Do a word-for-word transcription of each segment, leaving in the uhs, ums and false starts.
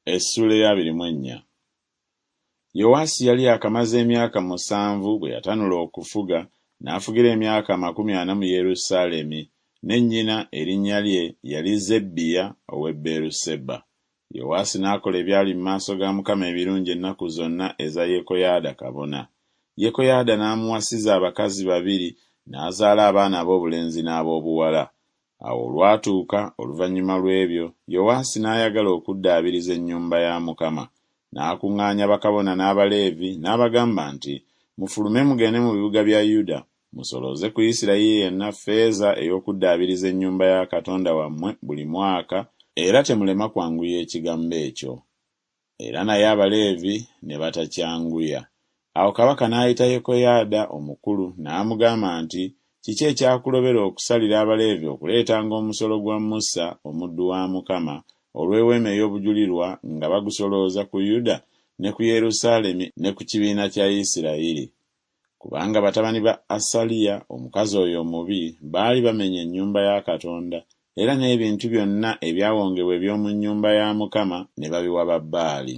Essula ya abiri mu ennya. Yowaasi yali akamaze emyaka musanvu bwe yatanula okufuga, n'afugira emyaka amakumi ana mu Yerusaalemi, ne nnyina erinnya lye yali Zebbiya ow'e Beeruseba. Yowaasi n'akola ebyali mu maaso ga Mukama ebirungi ennaku zonna eza Yekoyaada kabona. Yekoyaada n'amuwasiza abakazi babiri, n'azaala abaana ab'obulenzi n'ab'obuwala. Awo olwatuuka oluvannyuma lw'ebyo, Yowaasi n'ayagala okuddaabiriza ennyumba ya Mukama. N'akuŋŋaanya bakabona n'Abaleevi n'abagamba nti, mufulume mugende mu bibuga bya Yuda, musoloze ku Isirayiri yenna ffeeza ey'okuddaabiriza ennyumba ya Katonda wammwe buli mwaka, era temulema kwanguya ekigambo ekyo. Era naye Abaleevi ne batakyanguya. Awo kabaka n'ayita Yekoyaada omukulu n'amugamba nti, kiki ekyakulobera okusalira Abaleevi okuleetanga omusolo gwa Musa omuddu wa Mukama olw'eweema ey'obujulirwa nga bagusolooza ku Yuda ne ku Yerusaalemi ne ku kibiina kya Isirayiri? Kubanga batabani ba Asaliya omukazi oyo omubi baali bamenya ennyumba ya Katonda, era n'ebintu byonna ebyawongebwa eby'omu nnyumba ya Mukama ne babiwa Babbaali.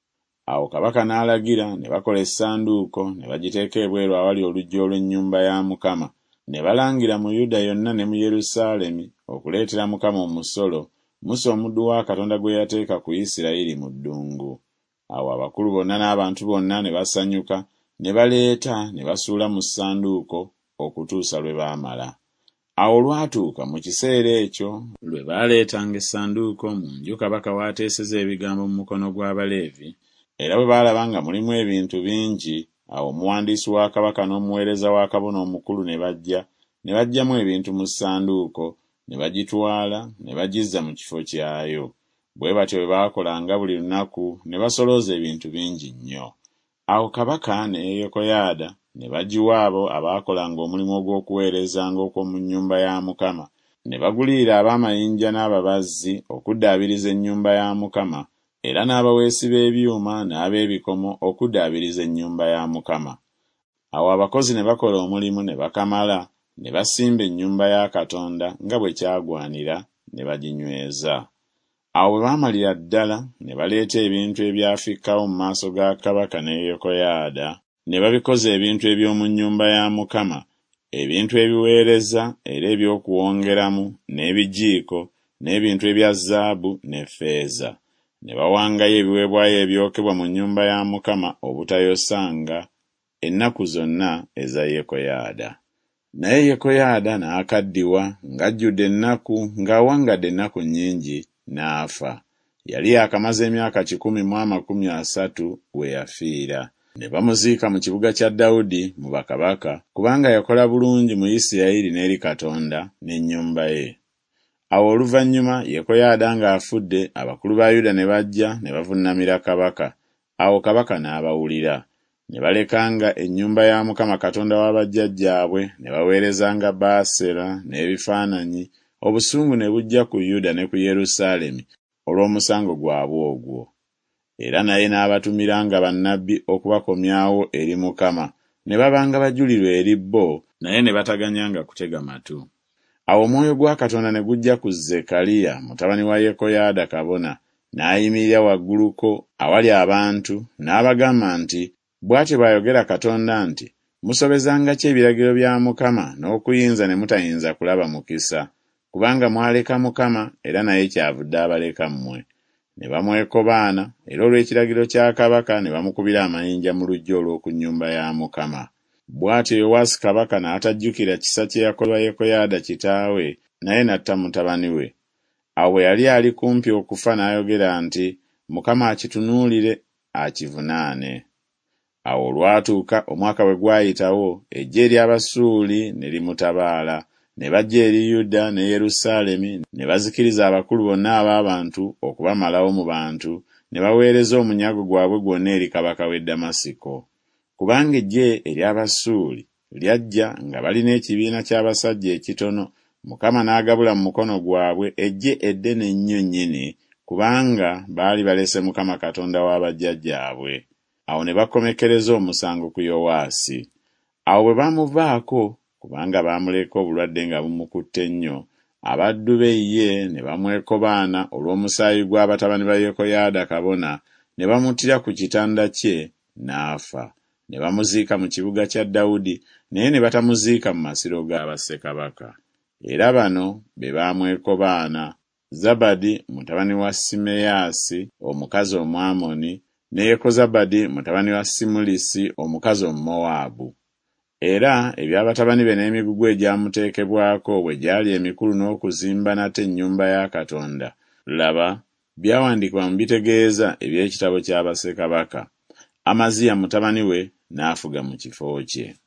Awo kabaka n'alagira ne bakola essanduuko ne bagiteeka ebweru awali oluggi olw'ennyumba ya Mukama, ne balangira mu Yuda yonna ne mu Yerusaalemi okuleetera Mukama omusolo Musa omuddu wa Katonda gwe yateeka ku Isirayiri mu ddungu. Awo abakulu bonna n'abantu bonna ne basanyuka, ne baleeta ne basuula mu ssanduuko okutuusa lwe baamala. Awo olwatuuka mu kiseera ekyo lwe baaleetanga essanduuko mu nju kabaka w'ateeseza ebigambo mu mukono gw'Abaleevi, era bwe baalaba nga mulimu ebintu bingi, awo omuwandiisi wa kabaka n'omuweereza wa kabona omukulu ne bajja, ne baggyamu ebintu mu ssanduuko, ne bagitwala ne bagizza mu kifo kyayo. Bwe batyo bwe baakolanga buli lunaku, ne basolooza ebintu bingi nnyo. Awo kabaka ne Yekoyaada ne bagiwa abo abaakolanga omulimu ogw'okuweerezanga okw'omu nnyumba ya Mukama, ne bagulirira ab'amayinja n'ababazzi okuddaabiriza ennyumba ya Mukama, era n'abaweesi b'ebyuma n'ab'ebikomo okuddaabiriza ennyumba ya Mukama. Awo abakozi ne bakola omulimu ne bakamala, ne basimba ennyumba ya Katonda nga bwe kyagwanira, ne baginyweza. Awo bwe baamalira ddala, ne baleeta ebintu ebyafikkawo mu maaso ga kabaka ne Yekoyaada, ne babikoza ebintu eby'omu nnyumba ya Mukama, ebintu ebiweereza era eby'okuwongeramu, n'ebijiiko, n'ebintu ebya zaabu ne ffeeza. Ne bawangayo ebiweebwayo ebyokebwa mu nnyumba ya Mukama obutayosanga ennaku zonna eza Yekoyaada. Naye Yekoyaada n'akaddiwa ng'ajjudde ennaku, ng'awangadde ennaku nnyingi, n'afa. Yali akamaze emyaka kikumi mu amakumi asatu we yafiira. Ne bamuziika mu kibuga kya Dawudi mu bakabaka, kubanga yakola bulungi mu Isirayiri n'eri Katonda n'ennyumba ye. Awo oluvannyuma Yekoyaada ng'afudde, abakulu ba Yuda ne bajja ne bavuunamira kabaka. Awo kabaka n'abawulira. Ne balekanga ennyumba ya Mukama Katonda wa bajjajjaabwe, ne baweerezanga Baasera n'ebifaananyi. Obusungu ne bujja ku Yuda ne ku Yerusaalemi olw'omusango gwabwe ogwo. Era naye n'abatumiranga bannabbi okubakomyawo eri Mukama, ne babanga bajulirwa eri bo, naye ne bataganyanga kutega matu. Awo omwoyo gwa Katonda ne gujja ku Zekkaliya mutabani wa Yekoyaada kabona, n'ayimirira wagguluko awali abantu, n'abagamba nti, bw'atyo bw'ayogera Katonda nti, musobezanga ki ebiragiro bya Mukama n'okuyinza ne mutayinza kulaba mukisa? Kubanga mwaleka Mukama, era naye kyavudde abaleka mmwe. Ne bamwekobaana, era olw'ekiragiro kya kabaka ne bamukubira amayinja mu luggya olw'oku nnyumba ya Mukama. Bw'atyo Yowaasi kabaka n'atajjukira kisa kye yakolwa Yekoyaada kitaawe, naye n'atta mutabani we. Awo bwe yali ali kumpi okufa n'ayogera nti, Mukama akitunuulire akivunaane. Awo olwatuuka omwaka bwe gwayitawo, eggye ery'Abasuuli ne limutabaala, ne bajja eri Yuda ne Yerusaalemi, ne bazikiriza abakulu bonna ab'abantu okubamalawo mu bantu, ne baweereza omunyago gwabwe gwonna eri kabaka w'e Damasiko. Kubanga eggye ery'Abasuuli lyajja nga balina ekibiina ky'abasajja ekitono, Mukama n'agabula mu mukono gwabwe eggye eddene ennyo nnyini, kubanga baali balese Mukama Katonda wa bajjajjaabwe. Awo ne bakomekereza omusango ku Yowaasi. Awo bwe bamuvaako, kubanga baamuleka obulwadde nga bumukutte nnyo, abaddu be ye ne bamwekobaana olw'omusaayi gw'abatabani ba Yekoyaada kabona, ne bamuttira ku kitanda kye n'afa. Ne bamuziika mu kibuga kya Dawudi, naye ne batamuziika mu masiro ga bassekabaka. Era bano be baamwekobaana: Zabadi mutabani wa Simeyaasi omukazi Omwamoni, ne Yekozabadi mutabani wa Simulisi omukazi Omumowaabu. Era ebyabatabani be n'emigugu egyamuteekebwako bwe gyali emikulu n'okuzimba nate ennyumba ya Katonda, laba, byawandiikibwa mu bitegeeza eby'ekitabo kya bassekabaka. Amaziya mutabani we n'afuga mu kifo kye.